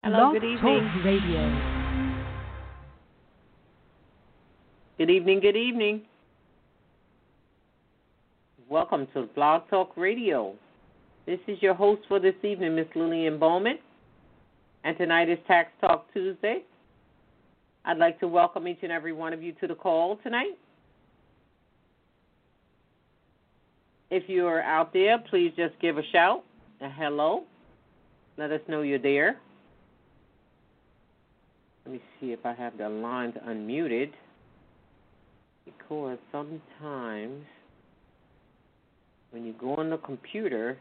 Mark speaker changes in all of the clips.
Speaker 1: Hello,
Speaker 2: Blog
Speaker 1: good
Speaker 2: Talk
Speaker 1: evening.
Speaker 2: Radio.
Speaker 1: Good evening, good evening. Welcome to Blog Talk Radio. This is your host for this evening, Miss Lillian Bowman. And tonight is Tax Talk Tuesday. I'd like to welcome each and every one of you to the call tonight. If you are out there, please just give a shout, a hello. Let us know you're there. Let me see if I have the lines unmuted, because sometimes when you go on the computer,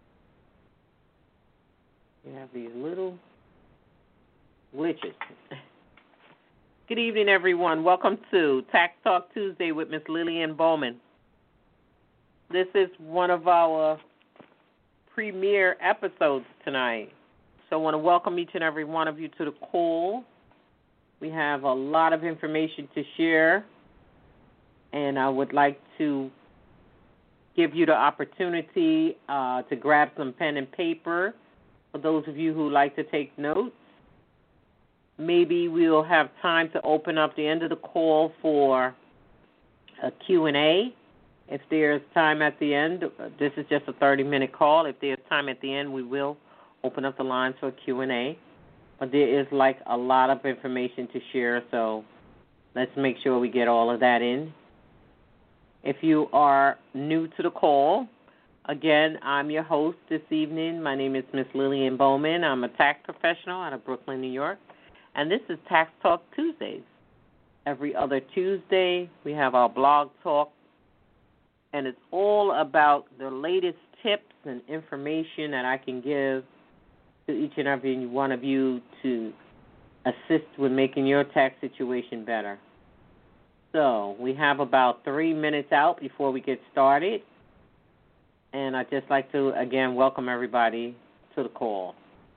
Speaker 1: you have these little glitches. Good evening, everyone. Welcome to Tax Talk Tuesday with Miss Lillian Bowman. This is one of our premiere episodes tonight. So I want to welcome each and every one of you to the call. We have a lot of information to share, and I would like to give you the opportunity to grab some pen and paper for those of you who like to take notes. Maybe we'll have time to open up the end of the call for a Q&A. If there's time at the end, this is just a 30-minute call. If there's time at the end, we will open up the lines for a Q&A. But there is a lot of information to share, so let's make sure we get all of that in. If you are new to the call, again, I'm your host this evening. My name is Miss Lillian Bowman. I'm a tax professional out of Brooklyn, New York, and this is Tax Talk Tuesdays. Every other Tuesday, we have our blog talk, and it's all about the latest tips and information that I can give to each and every one of you to assist with making your tax situation better. So we have about 3 minutes out before we get started, and I'd just like to, again, welcome everybody to the call.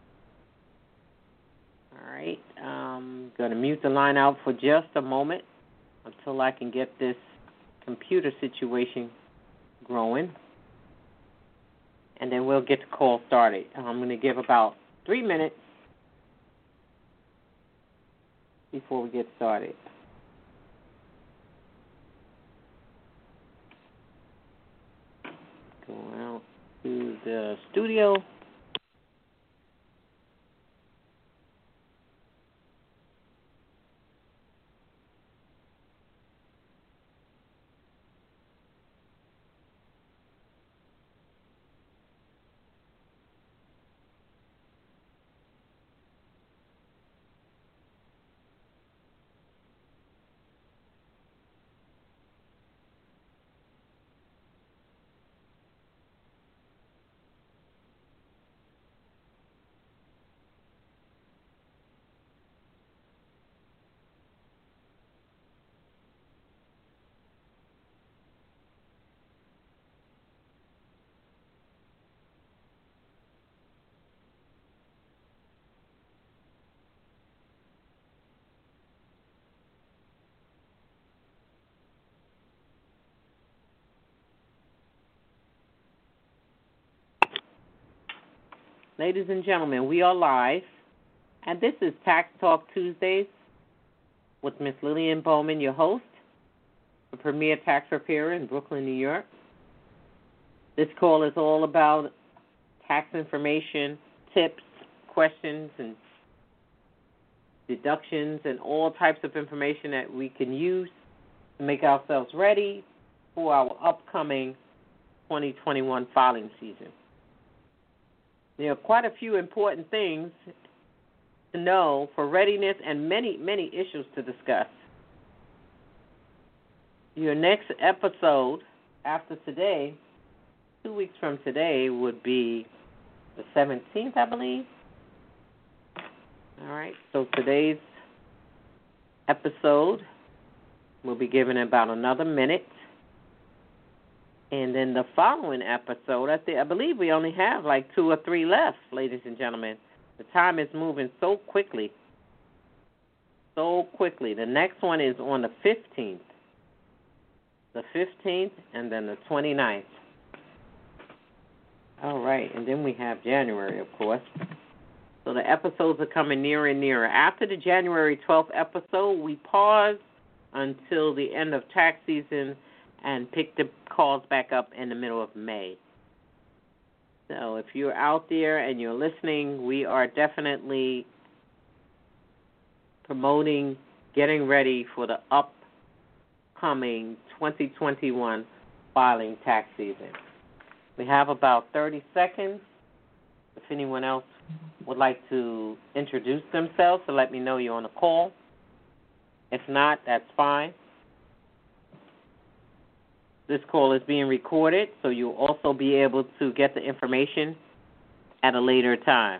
Speaker 1: All right, I'm going to mute the line out for just a moment until I can get this computer situation growing, and then we'll get the call started. I'm going to give about 3 minutes before we get started. Go out to the studio. Ladies and gentlemen, we are live, and this is Tax Talk Tuesdays with Miss Lillian Bowman, your host, a premier tax preparer in Brooklyn, New York. This call is all about tax information, tips, questions, and deductions, and all types of information that we can use to make ourselves ready for our upcoming 2021 filing season. There are quite a few important things to know for readiness and many, many issues to discuss. Your next episode after today, 2 weeks from today, would be the 17th, I believe. All right, so today's episode will be given about another minute. And then the following episode, I believe we only have 2 or 3 left, ladies and gentlemen. The time is moving so quickly. So quickly. The next one is on the 15th. The 15th and then the 29th. All right, and then we have January, of course. So the episodes are coming nearer and nearer. After the January 12th episode, we pause until the end of tax season and pick the calls back up in the middle of May. So if you're out there and you're listening, we are definitely promoting getting ready for the upcoming 2021 filing tax season. We have about 30 seconds. If anyone else would like to introduce themselves, so let me know you're on the call. If not, that's fine. This call is being recorded, so you'll also be able to get the information at a later time.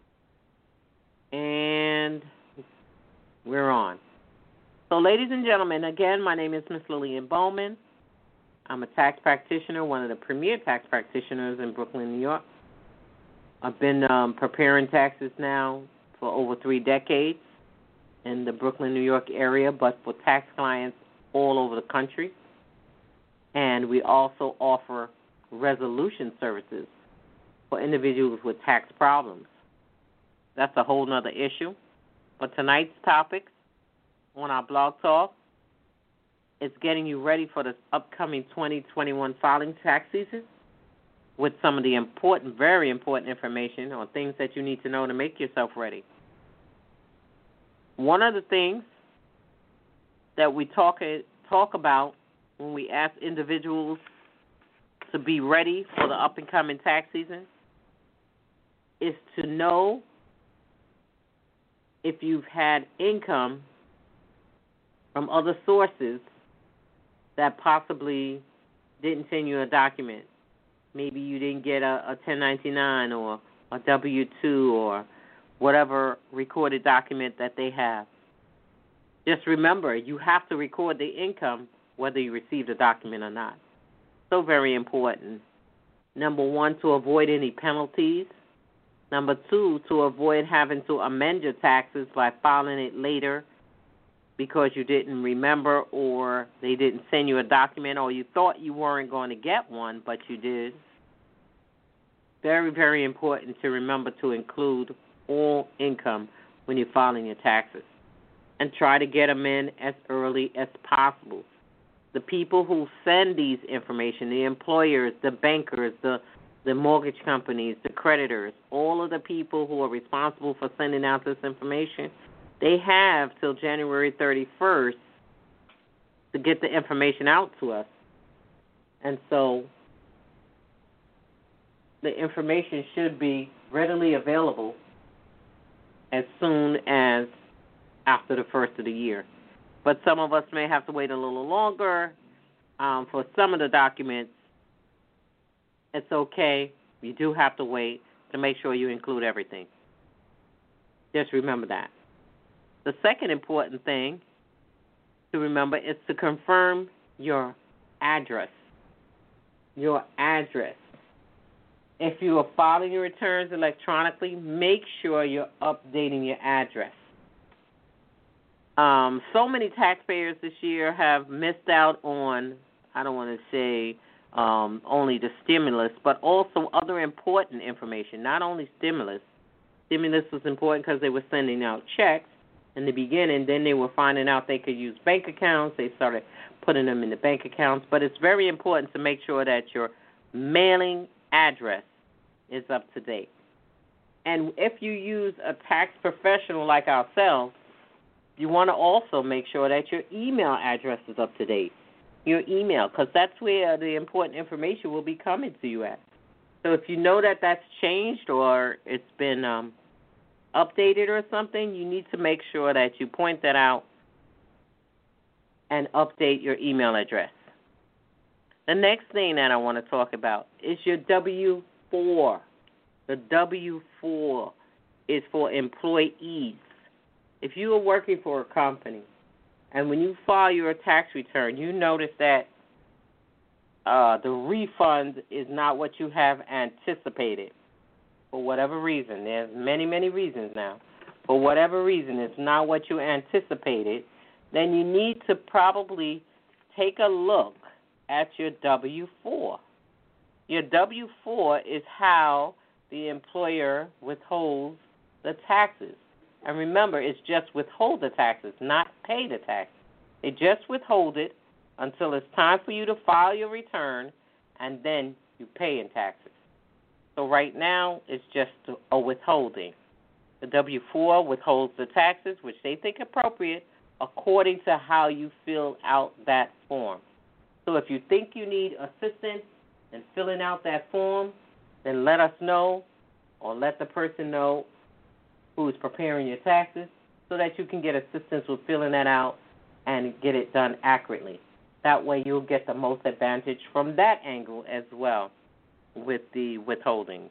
Speaker 1: And we're on. So, ladies and gentlemen, again, my name is Miss Lillian Bowman. I'm a tax practitioner, one of the premier tax practitioners in Brooklyn, New York. I've been preparing taxes now for over 3 decades in the Brooklyn, New York area, but for tax clients all over the country. And we also offer resolution services for individuals with tax problems. That's a whole other issue. But tonight's topic on our blog talk is getting you ready for the upcoming 2021 filing tax season with some of the important, very important information on things that you need to know to make yourself ready. One of the things that we talk about when we ask individuals to be ready for the up-and-coming tax season is to know if you've had income from other sources that possibly didn't send you a document. Maybe you didn't get a 1099 or a W-2 or whatever recorded document that they have. Just remember, you have to record the income whether you received a document or not. So very important. Number 1, to avoid any penalties. Number 2, to avoid having to amend your taxes by filing it later because you didn't remember or they didn't send you a document or you thought you weren't going to get one, but you did. Very, very important to remember to include all income when you're filing your taxes. And try to get them in as early as possible. The people who send these information, the employers, the bankers, the mortgage companies, the creditors, all of the people who are responsible for sending out this information, they have till January 31st to get the information out to us. And so the information should be readily available as soon as after the first of the year. But some of us may have to wait a little longer for some of the documents. It's okay. You do have to wait to make sure you include everything. Just remember that. The second important thing to remember is to confirm your address. Your address. If you are filing your returns electronically, make sure you're updating your address. So many taxpayers this year have missed out on, I don't want to say only the stimulus, but also other important information, not only stimulus. Stimulus was important because they were sending out checks in the beginning. Then they were finding out they could use bank accounts. They started putting them in the bank accounts. But it's very important to make sure that your mailing address is up to date. And if you use a tax professional like ourselves, you want to also make sure that your email address is up to date. Your email, because that's where the important information will be coming to you at. So if you know that that's changed or it's been updated or something, you need to make sure that you point that out and update your email address. The next thing that I want to talk about is your W-4. The W-4 is for employees. If you are working for a company and when you file your tax return, you notice that the refund is not what you have anticipated for whatever reason. There's many, many reasons now. For whatever reason, it's not what you anticipated, then you need to probably take a look at your W-4. Your W-4 is how the employer withholds the taxes. And remember, it's just withhold the taxes, not pay the taxes. They just withhold it until it's time for you to file your return, and then you pay in taxes. So right now, it's just a withholding. The W-4 withholds the taxes, which they think appropriate, according to how you fill out that form. So if you think you need assistance in filling out that form, then let us know or let the person know who is preparing your taxes so that you can get assistance with filling that out and get it done accurately. That way you'll get the most advantage from that angle as well with the withholdings.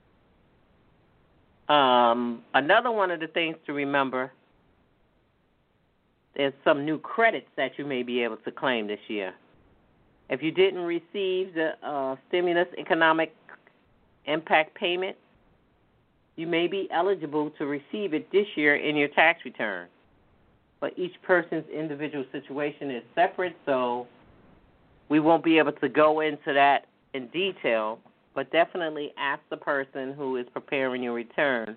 Speaker 1: Another one of the things to remember, there's some new credits that you may be able to claim this year. If you didn't receive the stimulus economic impact payment, you may be eligible to receive it this year in your tax return. But each person's individual situation is separate, so we won't be able to go into that in detail, but definitely ask the person who is preparing your return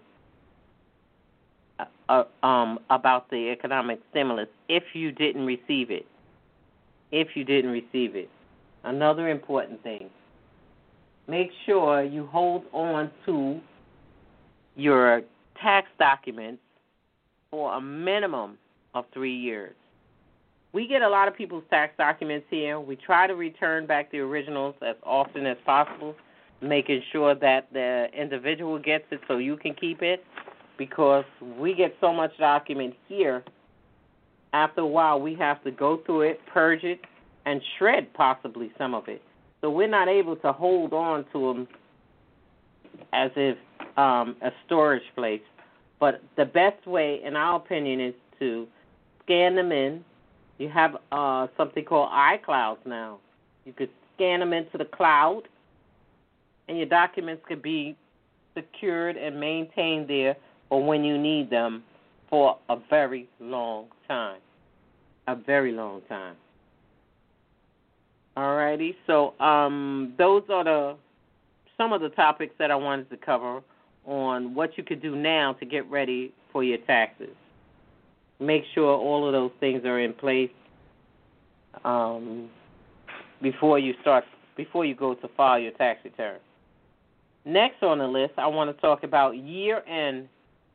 Speaker 1: about the economic stimulus if you didn't receive it. Another important thing, make sure you hold on to your tax documents for a minimum of 3 years. We get a lot of people's tax documents here. We try to return back the originals as often as possible, making sure that the individual gets it so you can keep it, because we get so much document here, after a while we have to go through it, purge it, and shred possibly some of it. So we're not able to hold on to them as if a storage place. But the best way, in our opinion, is to scan them in. You have something called iClouds now. You could scan them into the cloud, and your documents could be secured and maintained there for when you need them for a very long time. Alrighty, so those are some of the topics that I wanted to cover on what you could do now to get ready for your taxes. Make sure all of those things are in place before you go to file your tax return. Next on the list, I want to talk about year-end,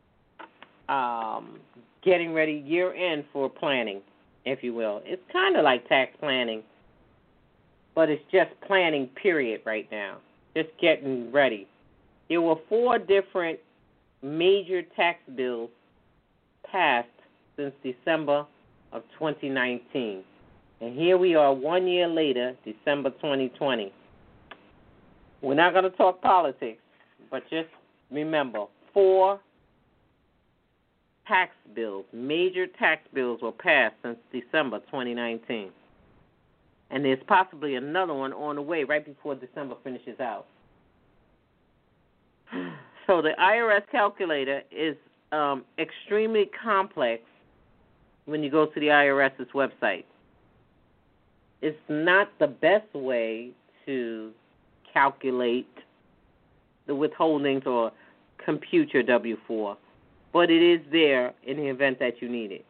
Speaker 1: getting ready year-end for planning, if you will. It's kind of like tax planning, but it's just planning, period, right now. Just getting ready. There were 4 different major tax bills passed since December of 2019. And here we are 1 year later, December 2020. We're not going to talk politics, but just remember, 4 tax bills, major tax bills were passed since December 2019. And there's possibly another one on the way right before December finishes out. So the IRS calculator is extremely complex when you go to the IRS's website. It's not the best way to calculate the withholdings or compute your W-4, but it is there in the event that you need it.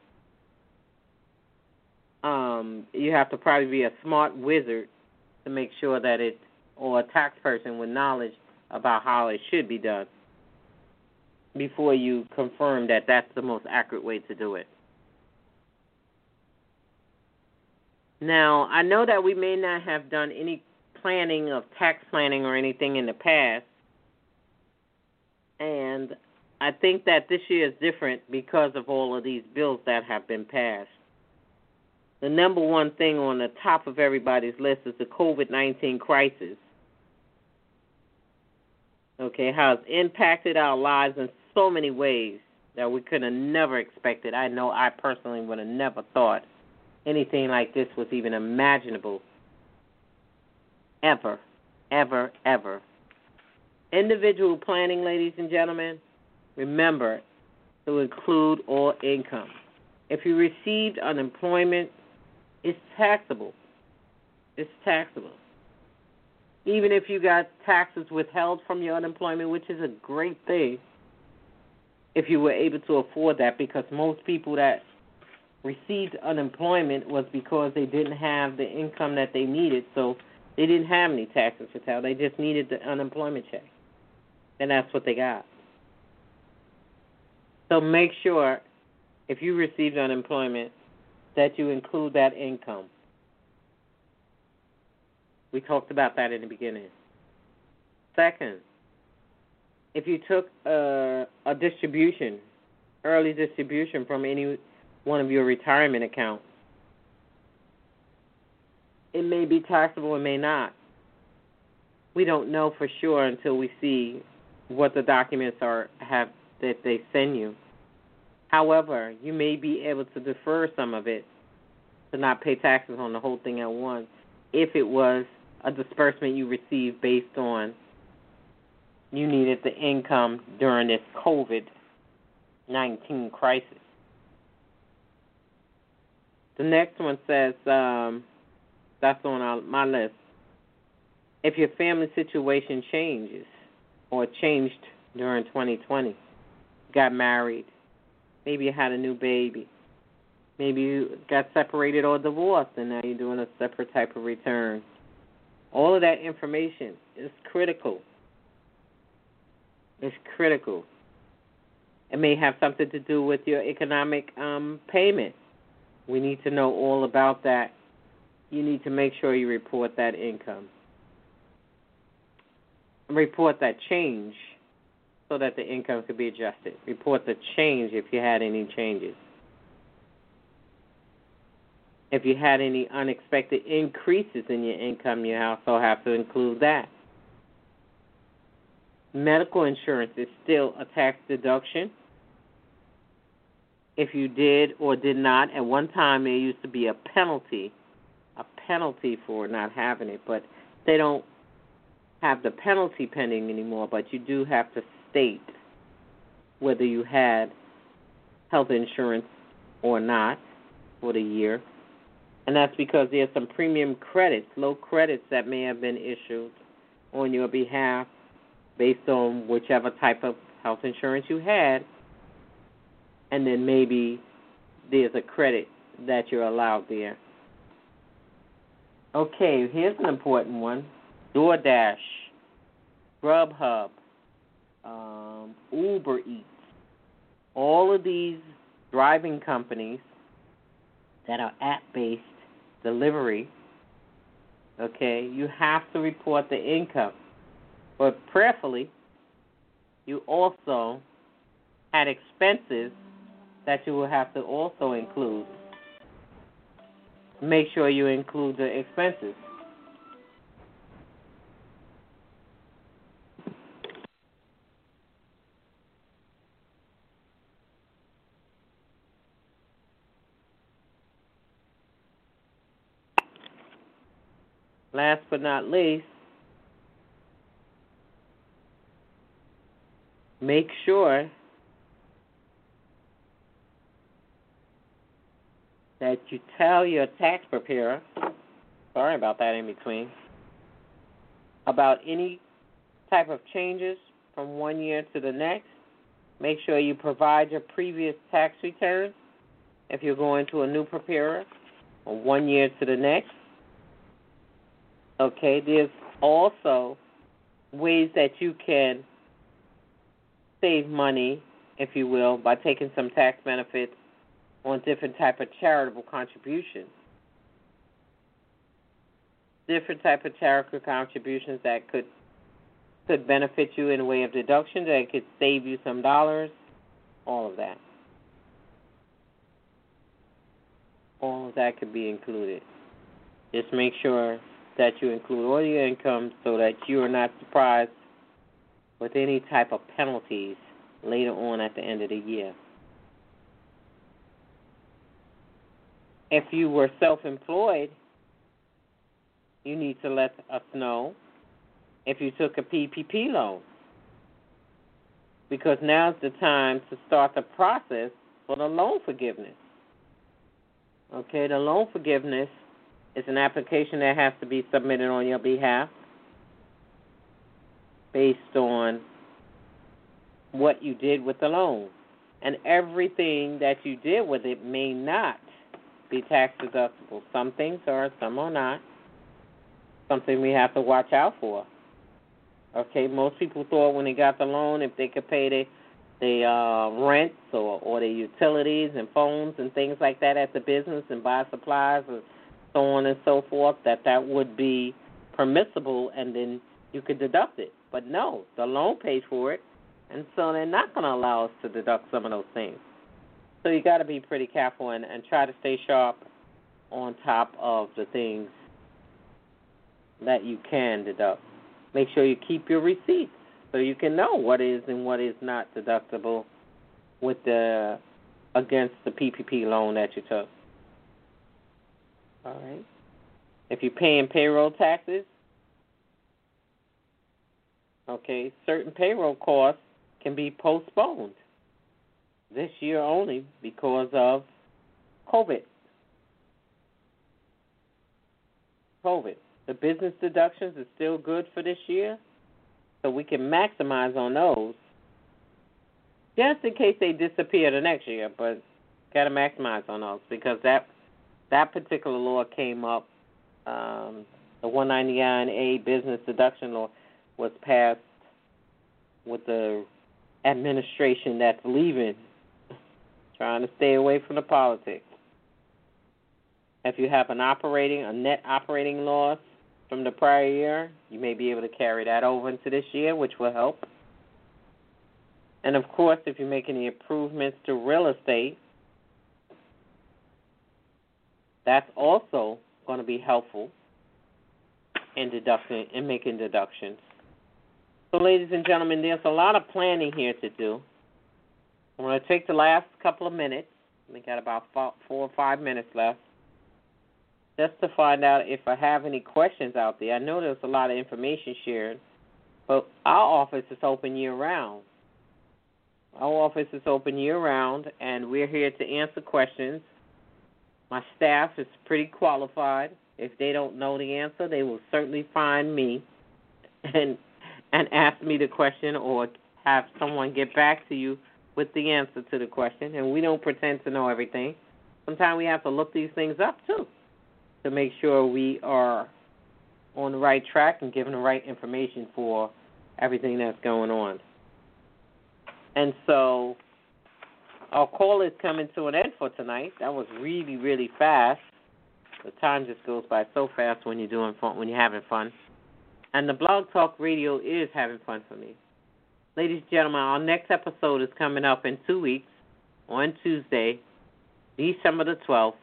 Speaker 1: You have to probably be a smart wizard to make sure that or a tax person with knowledge about how it should be done before you confirm that that's the most accurate way to do it. Now, I know that we may not have done any planning of tax planning or anything in the past, and I think that this year is different because of all of these bills that have been passed. The number one thing on the top of everybody's list is the COVID-19 crisis. Okay, how it's impacted our lives in so many ways that we could have never expected. I know I personally would have never thought anything like this was even imaginable. Ever. Individual planning, ladies and gentlemen, remember to include all income. If you received unemployment, it's taxable. Even if you got taxes withheld from your unemployment, which is a great thing, if you were able to afford that, because most people that received unemployment was because they didn't have the income that they needed, so they didn't have any taxes to tell. They just needed the unemployment check, and that's what they got. So make sure, if you received unemployment, that you include that income. We talked about that in the beginning. Second, if you took a distribution, early distribution from any one of your retirement accounts, it may be taxable, it may not. We don't know for sure until we see what the documents have that they send you. However, you may be able to defer some of it to not pay taxes on the whole thing at once if it was a disbursement you received based on you needed the income during this COVID-19 crisis. The next one says, that's on my list, if your family situation changes or changed during 2020, got married, maybe you had a new baby, maybe you got separated or divorced and now you're doing a separate type of return. All of that information is critical. It's critical. It may have something to do with your economic payment. We need to know all about that. You need to make sure you report that income. Report that change so that the income could be adjusted. Report the change if you had any changes. If you had any unexpected increases in your income, you also have to include that. Medical insurance is still a tax deduction. If you did or did not, at one time there used to be a penalty for not having it, but they don't have the penalty pending anymore, but you do have to state whether you had health insurance or not for the year. And that's because there's some premium credits, low credits that may have been issued on your behalf based on whichever type of health insurance you had, and then maybe there's a credit that you're allowed there. Okay, here's an important one. DoorDash, Grubhub, Uber Eats, all of these driving companies that are app-based delivery, okay, you have to report the income. But prayerfully, you also had expenses that you will have to also include. Make sure you include the expenses. Last but not least, make sure that you tell your tax preparer, sorry about that in between, about any type of changes from one year to the next. Make sure you provide your previous tax returns if you're going to a new preparer from 1 year to the next. Okay, there's also ways that you can save money, if you will, by taking some tax benefits on different type of charitable contributions. Different type of charitable contributions that could benefit you in a way of deduction, that could save you some dollars, all of that. All of that could be included. Just make sure that you include all your income so that you are not surprised with any type of penalties later on at the end of the year. If you were self-employed, you need to let us know if you took a PPP loan, because now's the time to start the process for the loan forgiveness. Okay, the loan forgiveness is an application that has to be submitted on your behalf based on what you did with the loan. and everything that you did with it may not be tax deductible. Some things are, some are not. Something we have to watch out for. Okay, most people thought when they got the loan, if they could pay their rents or their utilities and phones and things like that at the business and buy supplies and so on and so forth, that would be permissible and then you could deduct it. But no, the loan pays for it, and so they're not going to allow us to deduct some of those things. So you got to be pretty careful and try to stay sharp on top of the things that you can deduct. Make sure you keep your receipts so you can know what is and what is not deductible with against the PPP loan that you took. All right. If you're paying payroll taxes, okay, certain payroll costs can be postponed this year only because of COVID. The business deductions are still good for this year, so we can maximize on those just in case they disappear the next year, but got to maximize on those because that particular law came up, the 199A business deduction law was passed with the administration that's leaving, trying to stay away from the politics. If you have a net operating loss from the prior year, you may be able to carry that over into this year, which will help. And, of course, if you make any improvements to real estate, that's also going to be helpful in making deductions. So, ladies and gentlemen, there's a lot of planning here to do. I'm going to take the last couple of minutes. We got about 4 or 5 minutes left, just to find out if I have any questions out there. I know there's a lot of information shared, but our office is open year-round. And we're here to answer questions. My staff is pretty qualified. If they don't know the answer, they will certainly find me and ask me the question or have someone get back to you with the answer to the question. And we don't pretend to know everything. Sometimes we have to look these things up, too, to make sure we are on the right track and giving the right information for everything that's going on. And so our call is coming to an end for tonight. That was really, really fast. The time just goes by so fast when you're doing fun, when you're having fun. And the Blog Talk Radio is having fun for me. Ladies and gentlemen, our next episode is coming up in 2 weeks on Tuesday, December the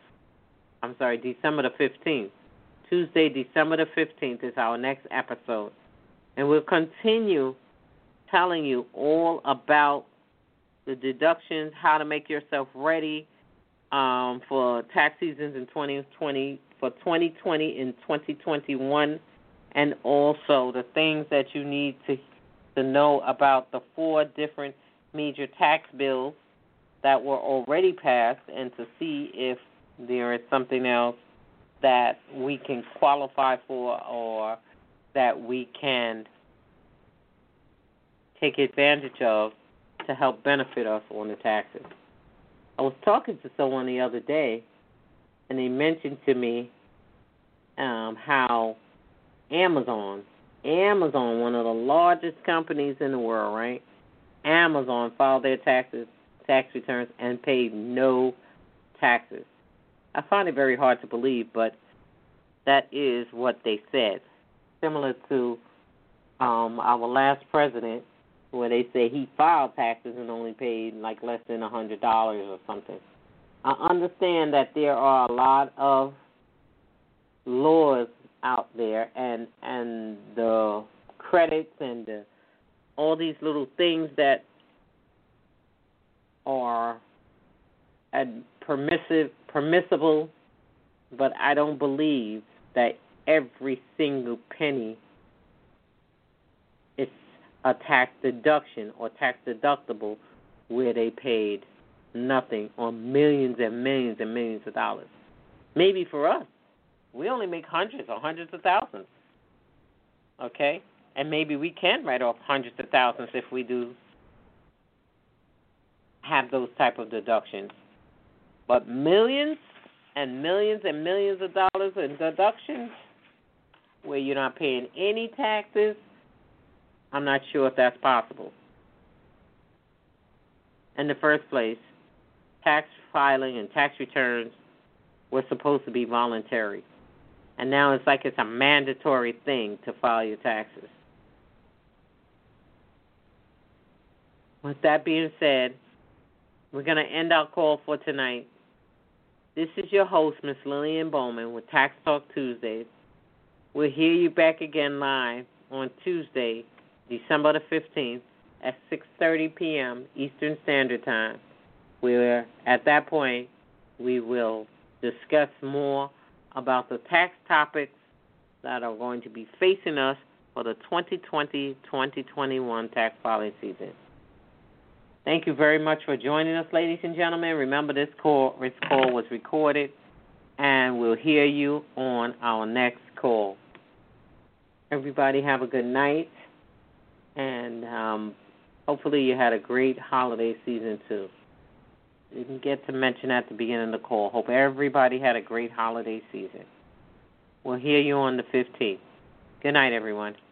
Speaker 1: 15th. Tuesday, December the 15th is our next episode. And we'll continue telling you all about the deductions, how to make yourself ready for tax seasons in 2020, for 2020 and 2021, and also the things that you need to know about the 4 different major tax bills that were already passed, and to see if there is something else that we can qualify for or that we can take advantage of to help benefit us on the taxes. I was talking to someone the other day, and they mentioned to me how Amazon, one of the largest companies in the world, right? Amazon filed their tax returns and paid no taxes. I find it very hard to believe, but that is what they said. Similar to our last president, where they say he filed taxes and only paid like less than $100 or something. I understand that there are a lot of laws out there and the credits and all these little things that are permissible, but I don't believe that every single penny is a tax deduction or tax deductible where they paid nothing on millions and millions and millions of dollars. Maybe for us, we only make hundreds or hundreds of thousands, okay? And maybe we can write off hundreds of thousands if we do have those type of deductions. But millions and millions and millions of dollars in deductions where you're not paying any taxes, I'm not sure if that's possible. In the first place, tax filing and tax returns were supposed to be voluntary. And now it's like it's a mandatory thing to file your taxes. With that being said, we're going to end our call for tonight. This is your host, Miss Lillian Bowman, with Tax Talk Tuesdays. We'll hear you back again live on Tuesday, December the 15th at 6:30 p.m. Eastern Standard Time, where at that point we will discuss more about the tax topics that are going to be facing us for the 2020-2021 tax filing season. Thank you very much for joining us, ladies and gentlemen. Remember, this call was recorded, and we'll hear you on our next call. Everybody have a good night, and hopefully you had a great holiday season, too. Didn't get to mention at the beginning of the call. Hope everybody had a great holiday season. We'll hear you on the 15th. Good night, everyone.